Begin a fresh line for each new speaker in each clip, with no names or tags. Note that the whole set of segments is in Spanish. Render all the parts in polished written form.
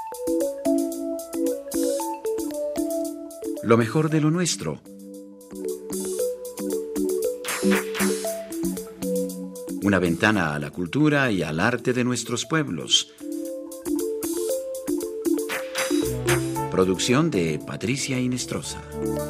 Lo mejor de lo nuestro. Una ventana a la cultura y al arte de nuestros pueblos. Producción de Patricia Inestrosa.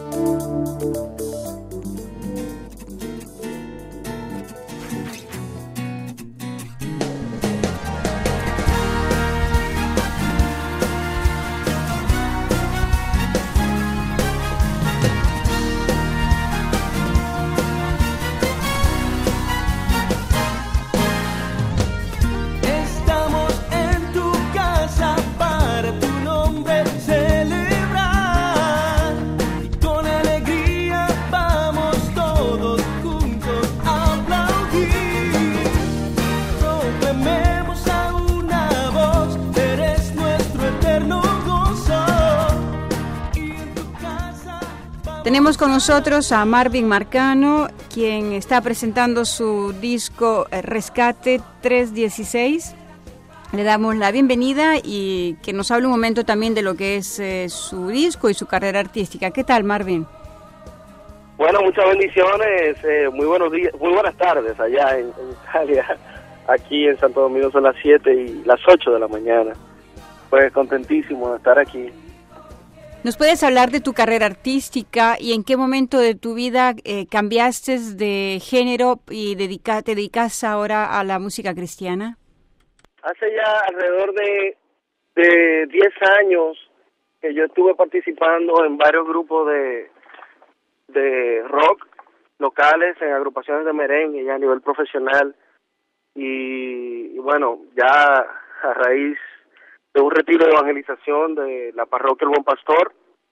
Tenemos con nosotros a Marvin Marcano, quien está presentando su disco Rescate 316. Le damos la bienvenida y que nos hable un momento también de lo que es su disco y su carrera artística. ¿Qué tal, Marvin?
Bueno, muchas bendiciones, muy buenos días, muy buenas tardes allá en Italia. Aquí en Santo Domingo son las 7 y las 8 de la mañana. Pues contentísimo de estar aquí.
¿Nos puedes hablar de tu carrera artística y en qué momento de tu vida cambiaste de género y te dedicas ahora a la música cristiana?
Hace ya alrededor de 10 años que yo estuve participando en varios grupos de rock locales, en agrupaciones de merengue ya a nivel profesional. Y bueno, ya a raíz de un retiro de evangelización de la parroquia El Buen Pastor.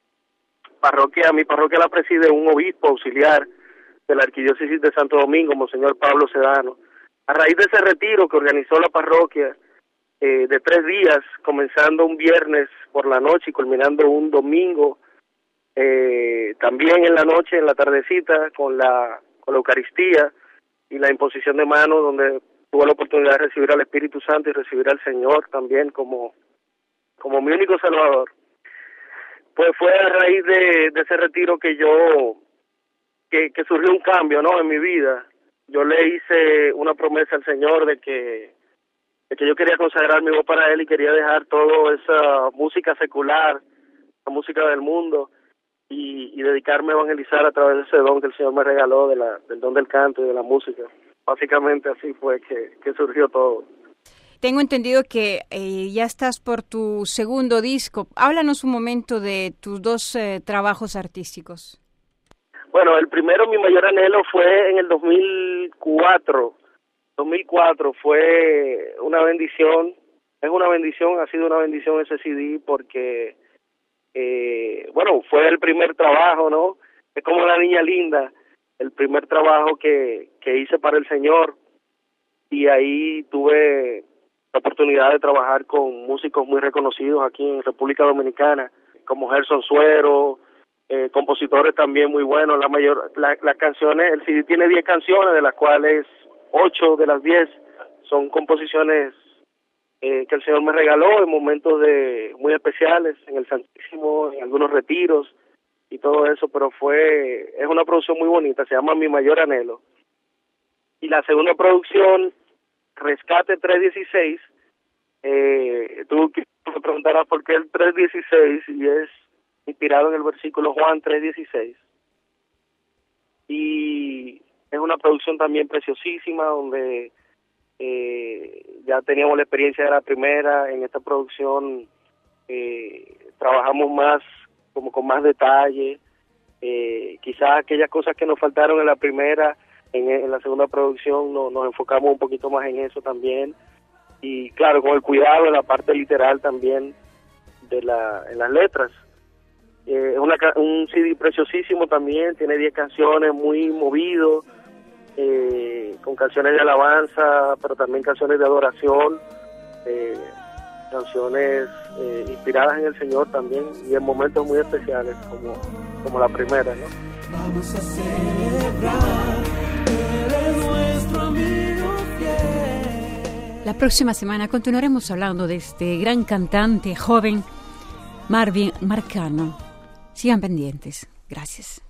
Mi parroquia la preside un obispo auxiliar de la arquidiócesis de Santo Domingo, Monseñor Pablo Sedano. A raíz de ese retiro que organizó la parroquia de 3 días, comenzando un viernes por la noche y culminando un domingo, también en la noche, en la tardecita, con la Eucaristía y la imposición de manos, donde tuve la oportunidad de recibir al Espíritu Santo y recibir al Señor también como mi único Salvador. Pues fue a raíz de ese retiro que surgió un cambio, ¿no?, en mi vida. Yo le hice una promesa al Señor de que yo quería consagrar mi voz para Él y quería dejar toda esa música secular, la música del mundo, y dedicarme a evangelizar a través de ese don que el Señor me regaló, del don del canto y de la música. Básicamente así fue que surgió todo.
Tengo entendido que ya estás por tu segundo disco. Háblanos un momento de tus 2 trabajos artísticos.
Bueno, el primero, Mi Mayor Anhelo, fue en el 2004. 2004 fue una bendición. Es una bendición, ha sido una bendición ese CD porque, bueno, fue el primer trabajo, ¿no? Es como La Niña Linda, el primer trabajo que hice para el Señor. Y ahí tuve la oportunidad de trabajar con músicos muy reconocidos aquí en República Dominicana, como Gerson Suero, compositores también muy buenos. Las canciones, el CD tiene 10 canciones, de las cuales 8 de las 10 son composiciones que el Señor me regaló en momentos muy especiales, en el Santísimo, en algunos retiros y todo eso, pero es una producción muy bonita, se llama Mi Mayor Anhelo. Y la segunda producción, Rescate 316, tú me preguntarás por qué el 316, y es inspirado en el versículo Juan 3:16. Y es una producción también preciosísima, donde ya teníamos la experiencia de la primera. En esta producción trabajamos más, como con más detalle. Quizás aquellas cosas que nos faltaron en la primera, en la segunda producción nos enfocamos un poquito más en eso también, y claro, con el cuidado en la parte literal también en las letras. Es un CD preciosísimo también, tiene 10 canciones, muy movido, con canciones de alabanza, pero también canciones de adoración, canciones inspiradas en el Señor también, y en momentos muy especiales como la primera, ¿no?
Vamos a celebrar, eres nuestro amigo fiel.
La próxima semana continuaremos hablando de este gran cantante joven, Marvin Marcano. Sigan pendientes. Gracias.